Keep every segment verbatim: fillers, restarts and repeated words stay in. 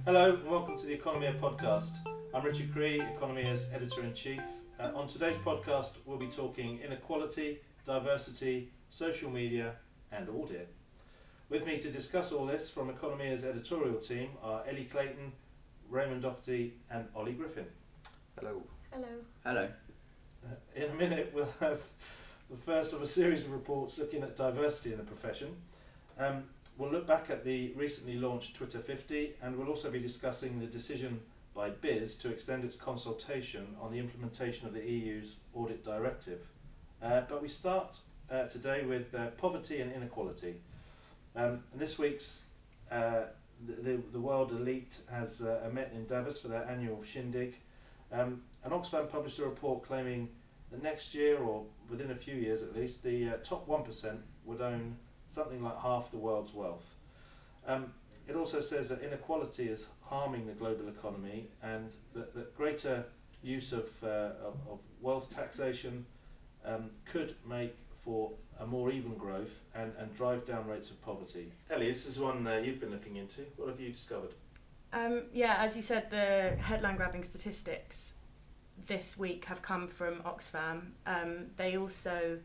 Hello and welcome to the Economia podcast. I'm Richard Cree, Economia's Editor-in-Chief. Uh, on today's podcast we'll be talking inequality, diversity, social media and audit. With me to discuss all this from Economia's editorial team are Ellie Clayton, Raymond Doherty and Ollie Griffin. Hello. Hello. Hello. Uh, in a minute we'll have the first of a series of reports looking at diversity in the profession. Um, we'll look back at the recently launched Twitter fifty, and we'll also be discussing the decision by BIS to extend its consultation on the implementation of the E U's audit directive. Uh, but we start uh, today with uh, poverty and inequality. Um, and this week's uh, the, the world elite has uh, met in Davos for their annual shindig. Um, and Oxfam published a report claiming that next year, or within a few years at least, the uh, top one percent would own something like half the world's wealth. Um, it also says that inequality is harming the global economy, and that, that greater use of, uh, of, of wealth taxation um, could make for a more even growth and, and drive down rates of poverty. Ellie, this is one uh, you've been looking into. What have you discovered? Um, yeah, as you said, the headline-grabbing statistics this week have come from Oxfam. Um, they also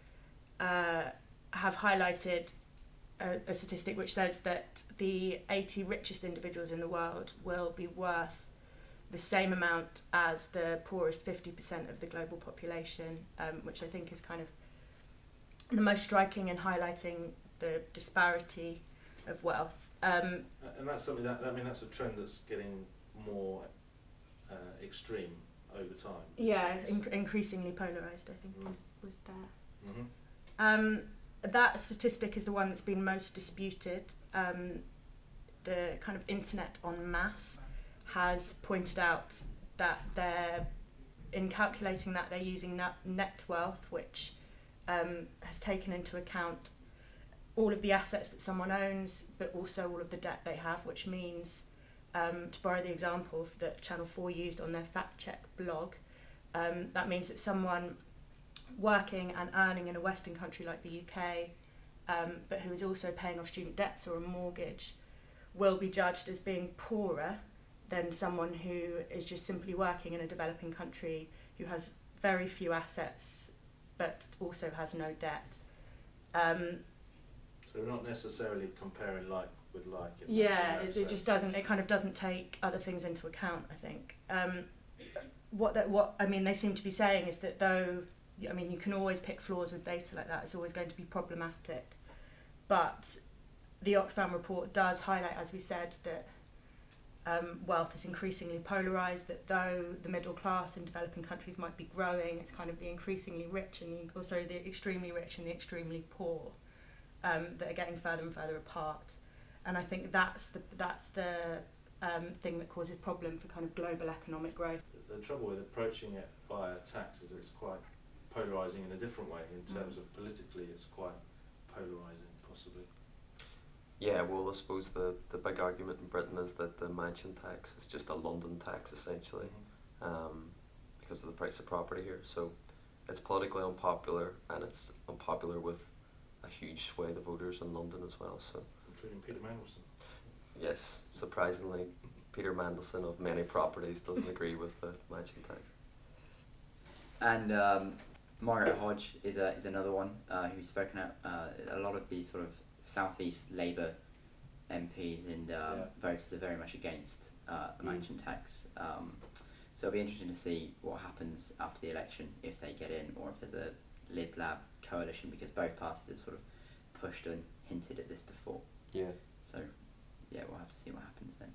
uh, have highlighted a, a statistic which says that the eighty richest individuals in the world will be worth the same amount as the poorest fifty percent of the global population, um, which I think is kind of the most striking in highlighting the disparity of wealth. Um, and that's something that, I mean, that's a trend that's getting more uh, extreme over time. yeah, inc- increasingly polarised, I think, Mm. was, was there. Mm-hmm. Um, that statistic is the one that's been most disputed. Um, the kind of internet en masse has pointed out that they're, in calculating that, they're using net, net wealth, which um, has taken into account all of the assets that someone owns, but also all of the debt they have, which means, um, to borrow the example that Channel four used on their fact check blog, um, that means that someone working and earning in a Western country like the U K, um, but who is also paying off student debts or a mortgage, will be judged as being poorer than someone who is just simply working in a developing country who has very few assets but also has no debt. Um, So we're not necessarily comparing like with like. In yeah, that, in it, that it just doesn't. It kind of doesn't take other things into account, I think. Um, what that what I mean, they seem to be saying is that though, I mean, you can always pick flaws with data like that. It's always going to be problematic, but the Oxfam report does highlight, as we said, that um, wealth is increasingly polarised. That though the middle class in developing countries might be growing, it's kind of the increasingly rich and the, also the extremely rich and the extremely poor um, that are getting further and further apart. And I think that's the that's the um, thing that causes problem for kind of global economic growth. The, the trouble with approaching it via tax is it's quite polarising in a different way. In terms Mm. of politically, it's quite polarising, possibly. Yeah, well, I suppose the, the big argument in Britain is that the mansion tax is just a London tax, essentially, um, because of the price of property here. So it's politically unpopular, and it's unpopular with a huge swathe of voters in London as well. So Including Peter Mandelson. yes, surprisingly, Peter Mandelson of many properties doesn't agree with the mansion tax. And um, Margaret Hodge is a, is another one uh, who's spoken out. Uh, a lot of these sort of Southeast Labour M Ps and um, Yeah. voters are very much against uh, the Mm. mansion tax. Um, so it'll be interesting to see what happens after the election, if they get in or if there's a Lib Lab coalition, because both parties have sort of pushed and hinted at this before. Yeah. So yeah, we'll have to see what happens then.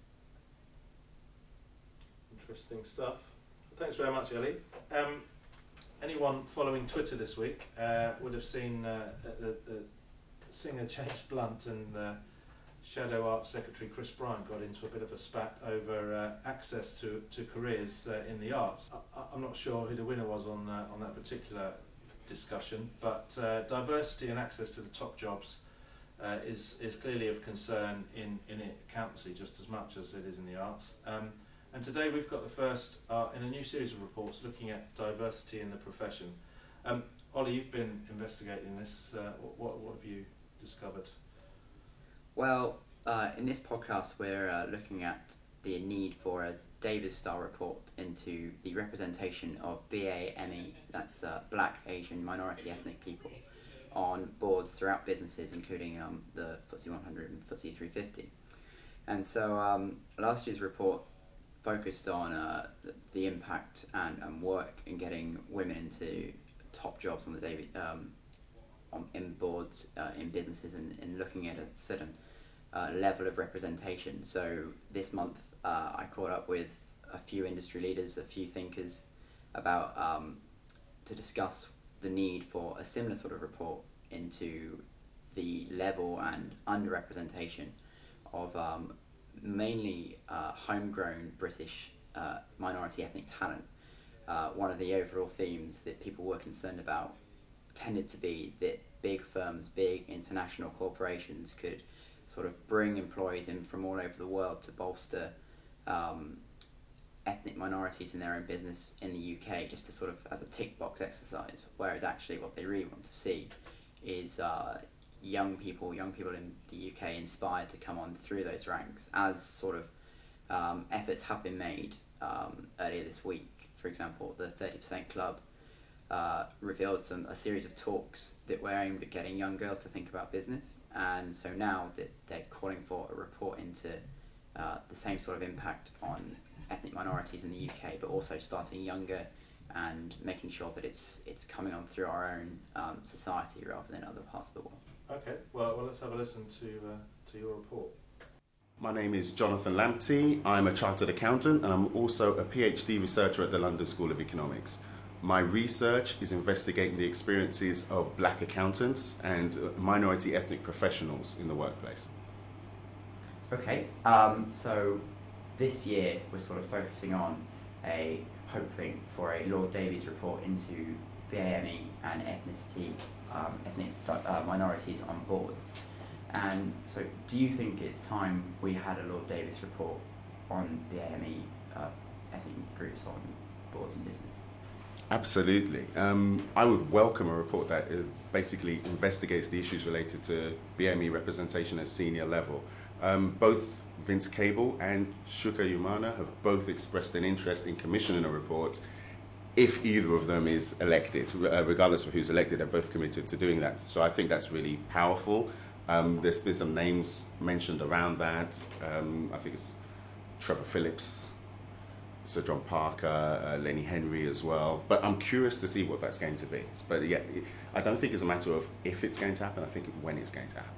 Interesting stuff. Thanks very much, Ellie. Um, anyone following Twitter this week uh, would have seen uh, the, the singer James Blunt and uh, Shadow Arts Secretary Chris Bryant got into a bit of a spat over uh, access to, to careers uh, in the arts. I, I'm not sure who the winner was on uh, on that particular discussion, but uh, diversity and access to the top jobs uh, is is clearly of concern in, in accountancy just as much as it is in the arts. Um, and today we've got the first uh, in a new series of reports looking at diversity in the profession. Um, Ollie, you've been investigating this. Uh, what, what have you discovered? Well, uh, in this podcast, we're uh, looking at the need for a Davis-style report into the representation of B A M E, that's uh, Black, Asian, Minority Ethnic people, on boards throughout businesses, including um, the F T S E one hundred and F T S E three fifty. And so um, last year's report focused on uh, the, the impact and, and work in getting women into top jobs on the Davis, um, on in boards uh, in businesses, and, and looking at a certain uh, level of representation. So this month uh, I caught up with a few industry leaders, a few thinkers, about um, to discuss the need for a similar sort of report into the level and underrepresentation of um, mainly uh, homegrown British uh, minority ethnic talent. Uh, one of the overall themes that people were concerned about tended to be that big firms, big international corporations could sort of bring employees in from all over the world to bolster um, ethnic minorities in their own business in the U K, just to sort of as a tick box exercise, whereas actually what they really want to see is uh, young people, young people in the U K inspired to come on through those ranks, as sort of um, efforts have been made um, earlier this week. For example, the thirty percent Club uh, revealed some a series of talks that were aimed at getting young girls to think about business, and so now that they're calling for a report into uh, the same sort of impact on ethnic minorities in the U K, but also starting younger and making sure that it's it's coming on through our own um, society rather than other parts of the world. Okay, well, well let's have a listen to uh, to your report. My name is Jonathan Lamptey. I'm a chartered accountant and I'm also a PhD researcher at the London School of Economics. My research is investigating the experiences of black accountants and minority ethnic professionals in the workplace. Okay, um, so this year we're sort of focusing on a hoping for a Lord Davies report into B A M E and ethnicity, um, ethnic uh, minorities on boards. And so do you think it's time we had a Lord Davies report on B A M E uh, ethnic groups on boards in business? Absolutely. Um, I would welcome a report that uh, basically investigates the issues related to B A M E representation at senior level. Um, both Vince Cable and Shuka Umana have both expressed an interest in commissioning a report if either of them is elected. Uh, regardless of who's elected, they're both committed to doing that. So I think that's really powerful. Um, there's been some names mentioned around that. Um, I think it's Trevor Phillips, Sir John Parker, uh, Lenny Henry as well. But I'm curious to see what that's going to be. But yeah, I don't think it's a matter of if it's going to happen, I think when it's going to happen.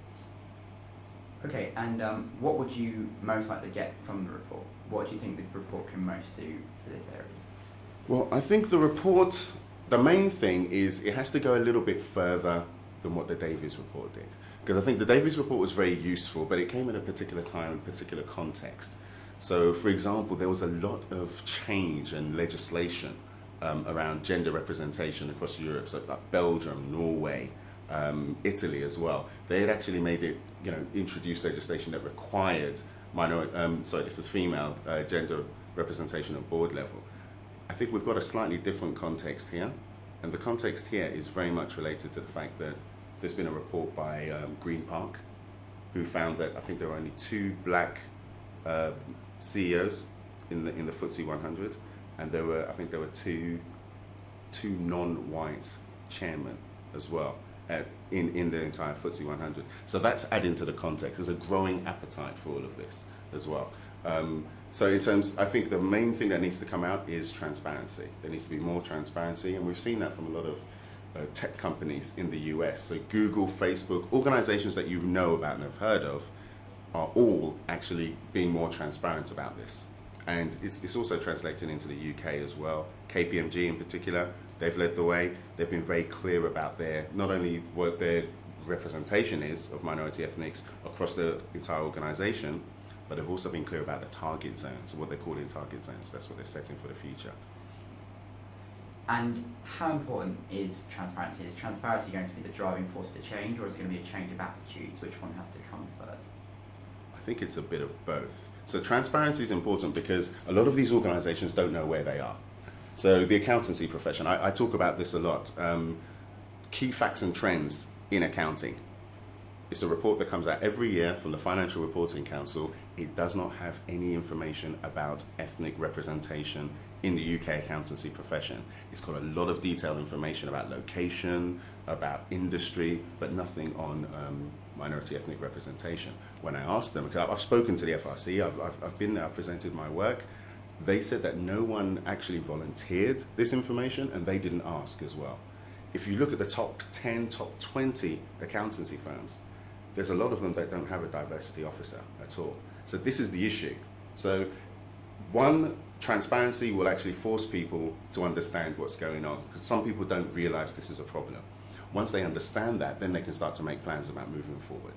Okay, and um, what would you most like to get from the report? What do you think the report can most do for this area? Well, I think the report, the main thing is it has to go a little bit further than what the Davies report did. Because I think the Davies report was very useful, but it came at a particular time and particular context. So, for example, there was a lot of change and legislation um, around gender representation across Europe, so like Belgium, Norway, um, Italy as well. They had actually made it, you know, introduced legislation that required minor, um, sorry, this is female uh, gender representation at board level. I think we've got a slightly different context here, and the context here is very much related to the fact that there's been a report by um, Green Park, who found that I think there were only two black uh, C E Os in the in the F T S E one hundred, and there were I think there were two two non-white chairmen as well at, in in the entire F T S E one hundred. So that's adding to the context. There's a growing appetite for all of this as well. Um, so in terms, I think the main thing that needs to come out is transparency. There needs to be more transparency, and we've seen that from a lot of uh, tech companies in the U S. So Google, Facebook, organizations that you know about and have heard of are all actually being more transparent about this. And it's, it's also translated into the U K as well. K P M G in particular, they've led the way. They've been very clear about their, not only what their representation is of minority ethnics across the entire organization, but they've also been clear about the target zones, what they're calling target zones. That's what they're setting for the future. And how important is transparency? Is transparency going to be the driving force for change, or is it going to be a change of attitudes? Which one has to come first? I think it's a bit of both. So transparency is important because a lot of these organizations don't know where they are. So the accountancy profession, I, I talk about this a lot. Um, key facts and trends in accounting. It's a report that comes out every year from the Financial Reporting Council. It does not have any information about ethnic representation in the U K accountancy profession. It's got a lot of detailed information about location, about industry, but nothing on um, minority ethnic representation. When I asked them, because I've spoken to the F R C, I've, I've, I've been there, I've presented my work, they said that no one actually volunteered this information and they didn't ask as well. If you look at the top ten, top twenty accountancy firms, there's a lot of them that don't have a diversity officer at all. So this is the issue. So one, transparency will actually force people to understand what's going on, because some people don't realize this is a problem. Once they understand that, then they can start to make plans about moving forward.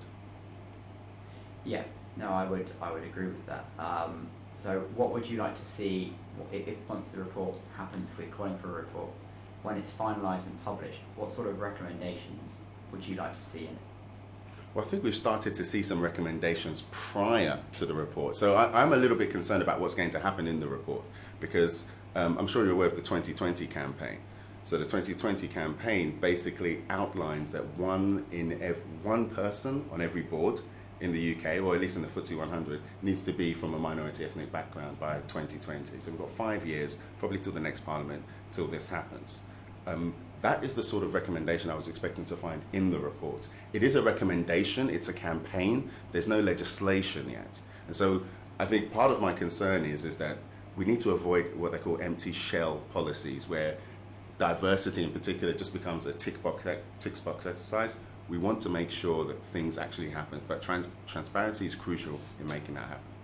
Yeah, no, I would I would agree with that. Um, so what would you like to see if, if once the report happens, if we're calling for a report, when it's finalised and published, what sort of recommendations would you like to see in it? Well, I think we've started to see some recommendations prior to the report. So I, I'm a little bit concerned about what's going to happen in the report, because um, I'm sure you're aware of the twenty twenty campaign. So the twenty twenty campaign basically outlines that one in ev- one person on every board in the U K, or at least in the F T S E one hundred, needs to be from a minority ethnic background by twenty twenty. So we've got five years, probably till the next parliament, till this happens. Um, that is the sort of recommendation I was expecting to find in the report. It is a recommendation, it's a campaign, there's no legislation yet. And so I think part of my concern is, is that we need to avoid what they call empty shell policies, where diversity in particular just becomes a tick box, tick box exercise. We want to make sure that things actually happen, but trans- transparency is crucial in making that happen.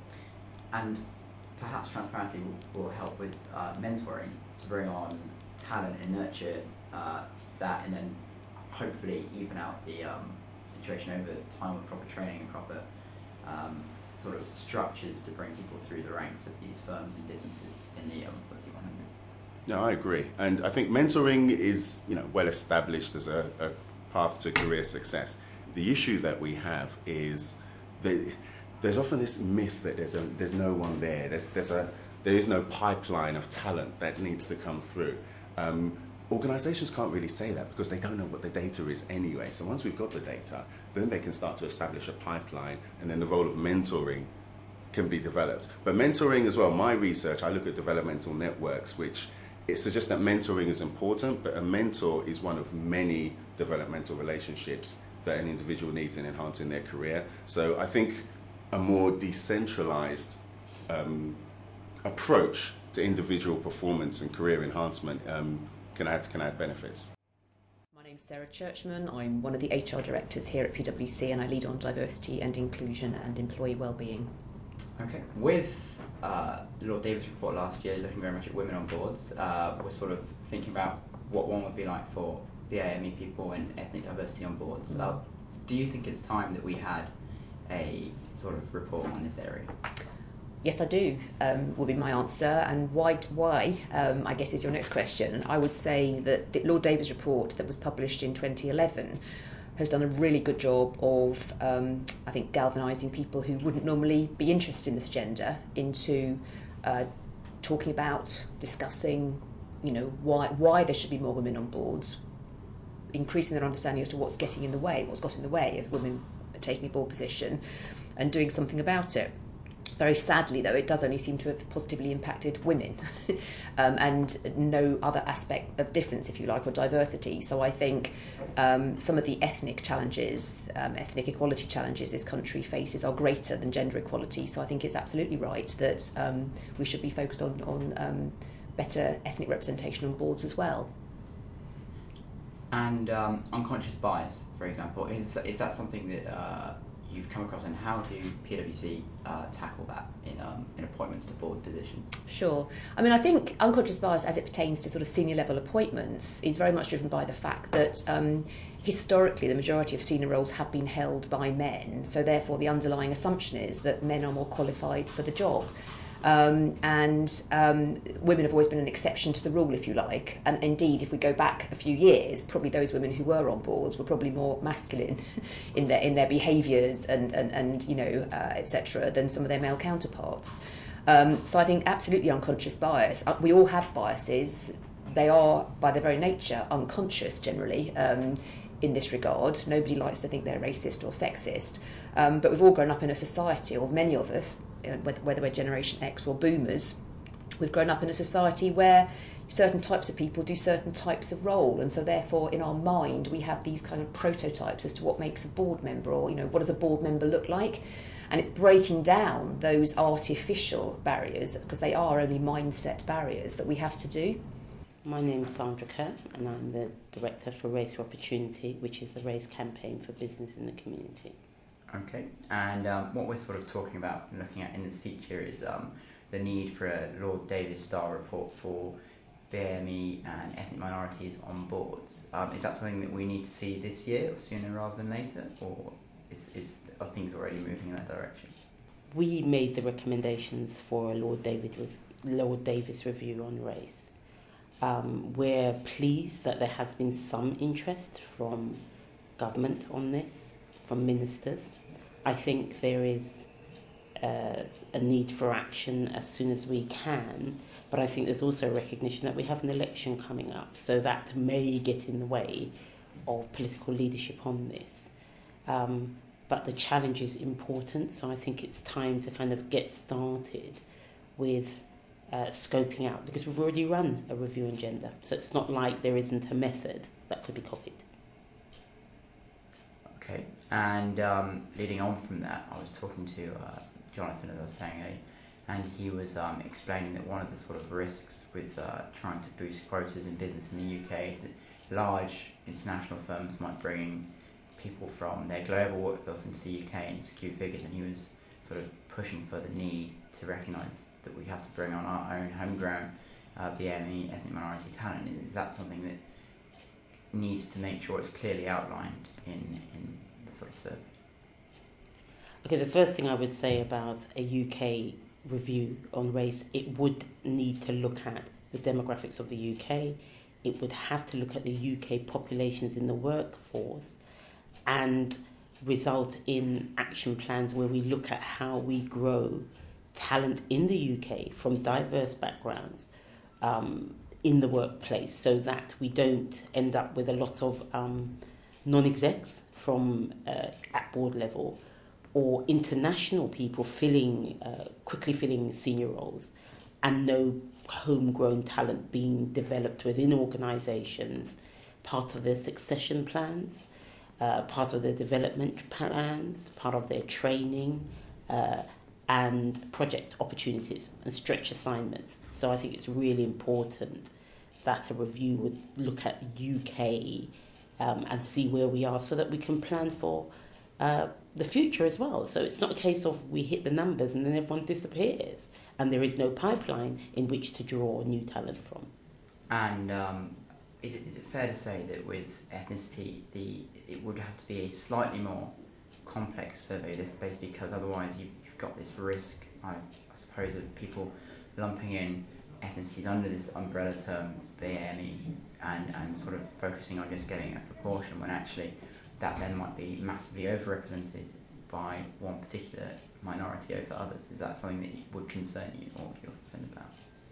And perhaps transparency will, will help with uh, mentoring to bring on talent and nurture uh, that, and then hopefully even out the um, situation over time with proper training and proper um, sort of structures to bring people through the ranks of these firms and businesses in the um, F T S E one hundred. No, I agree. And I think mentoring is, you know, well established as a, a path to career success. The issue that we have is that there's often this myth that there's a, there's no one there. There's there's a there is no pipeline of talent that needs to come through. Um, organizations can't really say that because they don't know what the data is anyway. So once we've got the data, then they can start to establish a pipeline, and then the role of mentoring can be developed. But mentoring as well, my research, I look at developmental networks, which it suggests that mentoring is important, but a mentor is one of many developmental relationships that an individual needs in enhancing their career. So I think a more decentralized um, approach to individual performance and career enhancement um, can add can add benefits. My name's Sarah Churchman. I'm one of the H R directors here at P W C, and I lead on diversity and inclusion and employee wellbeing. Okay. With uh, the Lord Davis report last year, looking very much at women on boards, uh, we're sort of thinking about what one would be like for B A M E people and ethnic diversity on boards. Uh, do you think it's time that we had a sort of report on this area? Yes, I do, um, will be my answer. And why, why um, I guess is your next question. I would say that the Lord Davis report that was published in twenty eleven has done a really good job of, um, I think, galvanising people who wouldn't normally be interested in this agenda into uh, talking about, discussing, you know, why why there should be more women on boards, increasing their understanding as to what's getting in the way, what's got in the way of women taking a board position, and doing something about it. Very sadly, though, it does only seem to have positively impacted women um, and no other aspect of difference, if you like, or diversity. So I think um, some of the ethnic challenges, um, ethnic equality challenges this country faces are greater than gender equality. So I think it's absolutely right that um, we should be focused on, on um, better ethnic representation on boards as well. And um, unconscious bias, for example, is is that something that uh, you've come across, and how do P W C uh, tackle that in um, in appointments to board positions? Sure. I mean, I think unconscious bias as it pertains to sort of senior level appointments is very much driven by the fact that um, historically the majority of senior roles have been held by men, so therefore the underlying assumption is that men are more qualified for the job. Um, and um, women have always been an exception to the rule, if you like. And indeed, if we go back a few years, probably those women who were on boards were probably more masculine in their in their behaviours and, and, and you know, uh, et cetera, than some of their male counterparts. Um, so I think absolutely unconscious bias. Uh, we all have biases. They are, by their very nature, unconscious generally. Um, in this regard. Nobody likes to think they're racist or sexist, um, but we've all grown up in a society, or many of us, whether, whether we're Generation X or Boomers, we've grown up in a society where certain types of people do certain types of role, and so therefore in our mind we have these kind of prototypes as to what makes a board member, or you know, what does a board member look like. And it's breaking down those artificial barriers, because they are only mindset barriers, that we have to do. My name is Sandra Kerr, and I'm the Director for Race for Opportunity, which is the race campaign for business in the community. Okay, and um, what we're sort of talking about and looking at in this feature is um, the need for a Lord Davis Star report for B A M E and ethnic minorities on boards. Um, is that something that we need to see this year, or sooner rather than later, or is, is are things already moving in that direction? We made the recommendations for a Lord, David, Lord Davis review on race. Um, we're pleased that there has been some interest from government on this, from ministers. I think there is uh, a need for action as soon as we can, but I think there's also a recognition that we have an election coming up, so that may get in the way of political leadership on this. Um, but the challenge is important, so I think it's time to kind of get started with uh, scoping out, because we've already run a review on gender, so it's not like there isn't a method that could be copied. Okay, and um, leading on from that, I was talking to uh, Jonathan, as I was saying earlier, and he was um, explaining that one of the sort of risks with uh, trying to boost quotas in business in the U K is that large international firms might bring in people from their global workforce into the U K and skew figures, and he was sort of pushing for the need to recognise that we have to bring on our own homegrown uh, B A M E, ethnic minority talent. Is that something that needs to make sure it's clearly outlined in, in the sort of survey? Okay, the first thing I would say about a U K review on race, it would need to look at the demographics of the U K. It would have to look at the U K populations in the workforce and result in action plans where we look at how we grow talent in the U K from diverse backgrounds um, in the workplace, so that we don't end up with a lot of um, non-execs from uh, at board level, or international people filling, uh, quickly filling senior roles, and no homegrown talent being developed within organisations, part of their succession plans, uh, part of their development plans, part of their training, uh, and project opportunities and stretch assignments. So I think it's really important that a review would look at U K um, and see where we are, so that we can plan for uh, the future as well. So it's not a case of we hit the numbers and then everyone disappears and there is no pipeline in which to draw new talent from. And um, is it is it fair to say that with ethnicity, the it would have to be a slightly more complex survey this base, because otherwise you've, you've got this risk, I, I suppose, of people lumping in ethnicities under this umbrella term B A M E and, and sort of focusing on just getting a proportion, when actually that then might be massively overrepresented by one particular minority over others. Is that something that would concern you, or you're concerned about?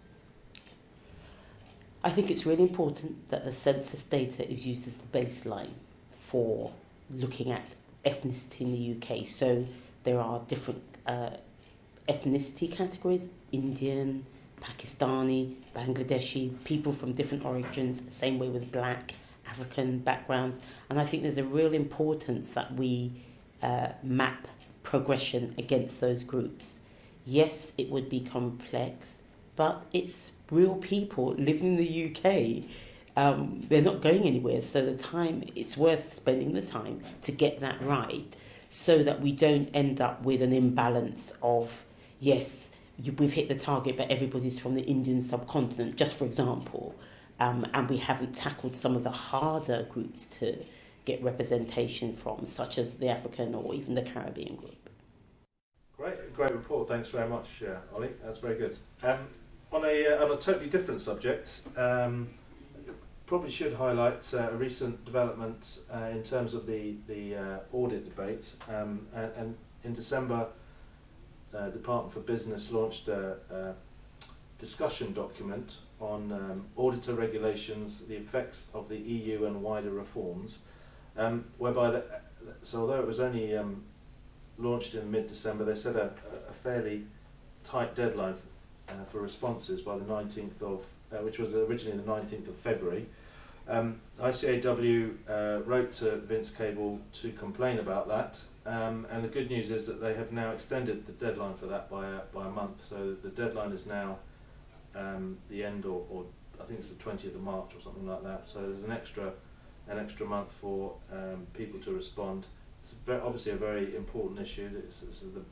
I think it's really important that the census data is used as the baseline for looking at ethnicity in the U K. So there are different uh, ethnicity categories: Indian, Pakistani, Bangladeshi, people from different origins, same way with black, African backgrounds. And I think there's a real importance that we uh, map progression against those groups. Yes, it would be complex, but it's real people living in the U K. Um, they're not going anywhere, so the time, it's worth spending the time to get that right, so that we don't end up with an imbalance of, yes, you, we've hit the target, but everybody's from the Indian subcontinent, just for example, um, and we haven't tackled some of the harder groups to get representation from, such as the African or even the Caribbean group. Great, great report. Thanks very much, uh, Ollie. That's very good. Um, on a uh, on a totally different subject, um, probably should highlight uh, a recent development uh, in terms of the the uh, audit debate. Um, and, and in December, uh, Department for Business launched a, a discussion document on um, auditor regulations, the effects of the E U and wider reforms. um, whereby, the, so although it was only um, launched in mid-December, they set a, a fairly tight deadline uh, for responses by the nineteenth of, uh, which was originally the nineteenth of February. Um, I C A W uh, wrote to Vince Cable to complain about that, um, and the good news is that they have now extended the deadline for that by a, by a month. So the deadline is now um, the end, or, or I think it's the twentieth of March or something like that. So there's an extra an extra month for um, people to respond. It's very, obviously a very important issue. This, this is the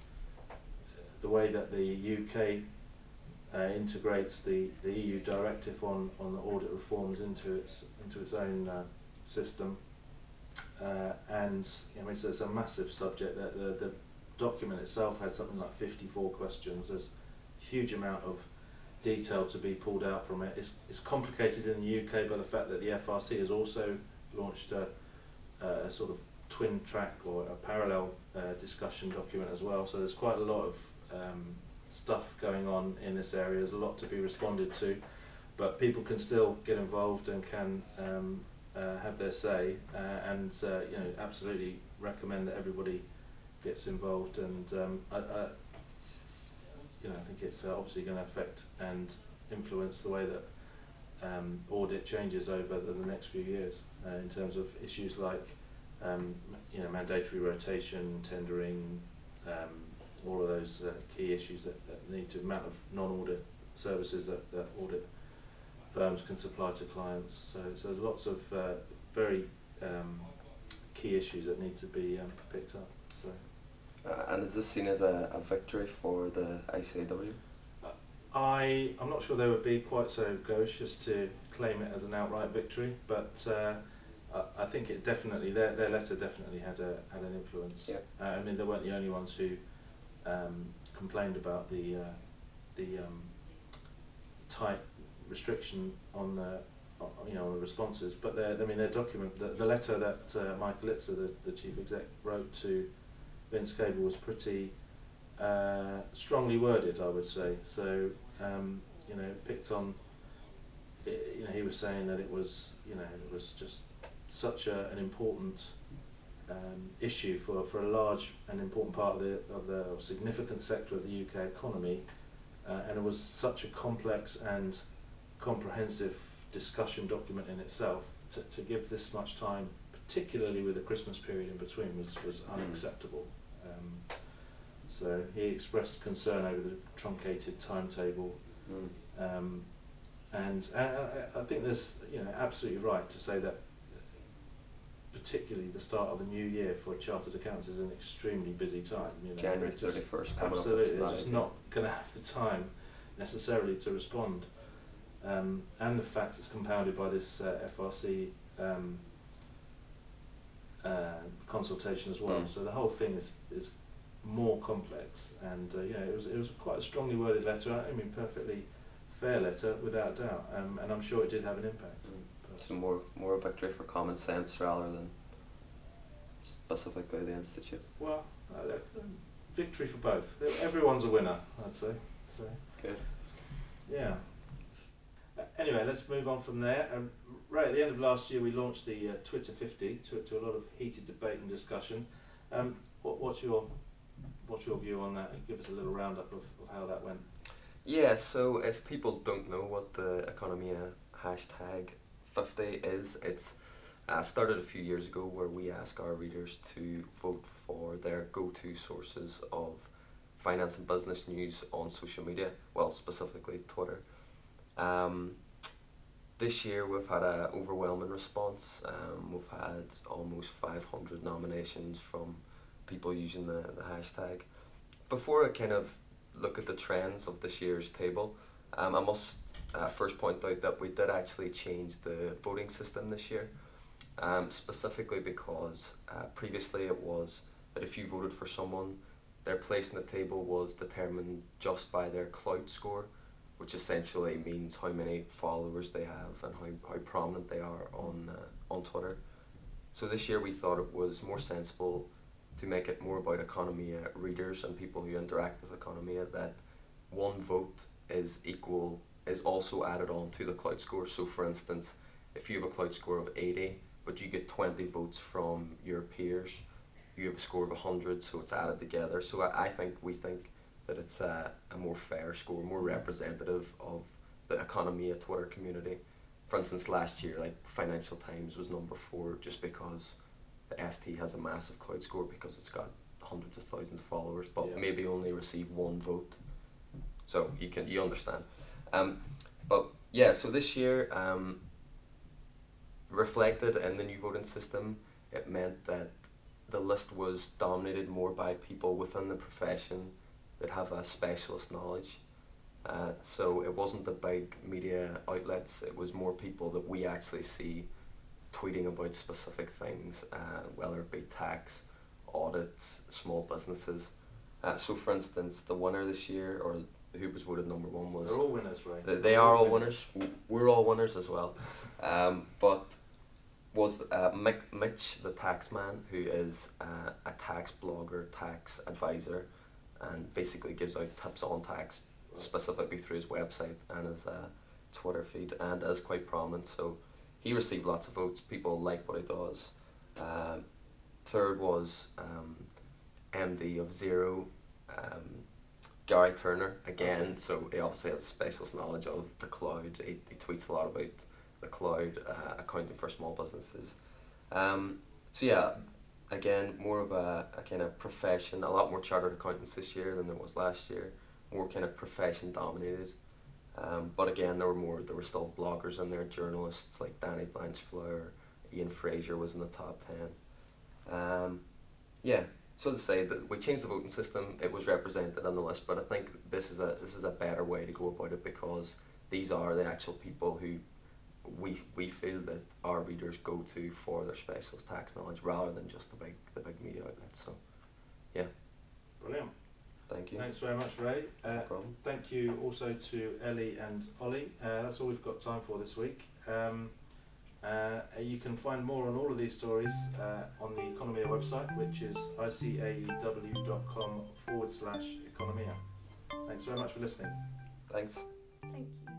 the way that the U K uh, integrates the, the E U directive on, on the audit reforms into its into its own uh, system, uh, and you know, it's, it's a massive subject. That the, the document itself had something like fifty-four questions. There's a huge amount of detail to be pulled out from it. It's, it's complicated in the U K by the fact that the F R C has also launched a, a sort of twin track or a parallel uh, discussion document as well. So there's quite a lot of um, stuff going on in this area. There's a lot to be responded to, but people can still get involved and can um, uh, have their say. Uh, and uh, you know, absolutely recommend that everybody gets involved. And um, I, I, you know, I think it's uh, obviously going to affect and influence the way that um, audit changes over the, the next few years uh, in terms of issues like um, you know, mandatory rotation, tendering, um, all of those uh, key issues that, that need to amount of non-audit services that, that audit firms can supply to clients. So, so there's lots of uh, very um, key issues that need to be um, picked up. So. Uh, and is this seen as a, a victory for the I C A W? I, I'm not sure they would be quite so gauche as to claim it as an outright victory, but uh, I, I think it definitely, their, their letter definitely had a had an influence. Yeah. Uh, I mean, they weren't the only ones who um, complained about the uh, the um, tight restriction on the on, you know on the responses, but their, I mean, their document, the, the letter that uh, Michael Litzer, the, the chief exec, wrote to Vince Cable was pretty uh, strongly worded, I would say. So um, you know, picked on. You know, he was saying that it was you know it was just such a, an important um, issue for, for a large and important part of the of the or significant sector of the U K economy, uh, and it was such a complex and comprehensive discussion document in itself. To, to give this much time, particularly with the Christmas period in between, was was unacceptable. Um, so he expressed concern over the truncated timetable, Mm. um, and uh, I think there's you know absolutely right to say that particularly the start of a new year for chartered accountants is an extremely busy time. You know, January they're just thirty-first coming absolutely, up. they're just not going to have the time necessarily to respond, um, and the fact it's compounded by this uh, F R C um, uh, consultation as well. Mm. So the whole thing is is more complex, and uh, you know, it was it was quite a strongly worded letter. I mean, perfectly fair letter without doubt, um, and I'm sure it did have an impact. Mm. But So more more a victory for common sense rather than specifically the institute. well, uh, uh, victory for both. Everyone's a winner, I'd say. So Good. yeah. Uh, anyway, let's move on from there. Um, right at the end of last year, we launched the uh, Twitter fifty to to a lot of heated debate and discussion. Um, what, what's your what's your view on that? Give us a little roundup of, of how that went. Yeah, so if people don't know what the Economia hashtag fifty is, it's uh, started a few years ago where we ask our readers to vote for their go-to sources of finance and business news on social media, well, specifically Twitter. Um, this year we've had an overwhelming response. Um, we've had almost five hundred nominations from people using the, the hashtag. Before I kind of look at the trends of this year's table, um, I must uh, first point out that we did actually change the voting system this year, um, specifically because uh, previously it was that if you voted for someone, their place in the table was determined just by their clout score, which essentially means how many followers they have and how, how prominent they are on uh, on Twitter. So this year we thought it was more sensible to make it more about Economia readers and people who interact with Economia, that one vote is equal, is also added on to the clout score. So for instance, if you have a clout score of eighty, but you get twenty votes from your peers. You have a score of one hundred, so it's added together. So I, I think we think that it's a, a more fair score, more representative of the economy at Twitter community. For instance, last year, like Financial Times was number four just because the F T has a massive cloud score because it's got hundreds of thousands of followers, but Yeah. maybe only receive one vote. So you can you understand. Um, but yeah, so this year, um, reflected in the new voting system, it meant that the list was dominated more by people within the profession that have a specialist knowledge. Uh, so it wasn't the big media outlets, it was more people that we actually see tweeting about specific things, uh, whether it be tax, audits, small businesses. Uh, so for instance, the winner this year, or who was voted number one, was... They're all winners, right? They, they are all winners. W- We're all winners as well. Um, but was uh, Mick, Mitch the Taxman, who is uh, a tax blogger, tax advisor, and basically gives out tips on tax specifically through his website and his uh, Twitter feed, and is quite prominent. So he received lots of votes. People like what he does. Uh, third was um, M D of Zero, um, Gary Turner, again. Okay. So he obviously has a specialist knowledge of the cloud. He, he tweets a lot about the cloud, uh, accounting for small businesses. Um, so yeah, again, more of a, a kind of profession, a lot more chartered accountants this year than there was last year, more kind of profession dominated. Um, but again, there were more, there were still bloggers in there, journalists like Danny Blanchflower, Ian Fraser was in the top ten. Um, yeah, so as I say, the, we changed the voting system, it was represented on the list, but I think this is a this is a better way to go about it, because these are the actual people who we we feel that our readers go to for their specialist tax knowledge rather than just the big the big media outlets. So yeah. Brilliant. Thank you. Thanks very much, Ray. Uh, no problem. Thank you also to Ellie and Ollie. Uh, that's all we've got time for this week. Um, uh, you can find more on all of these stories uh, on the Economia website, which is icaew.com forward slash Economia. Thanks very much for listening. Thanks. Thank you.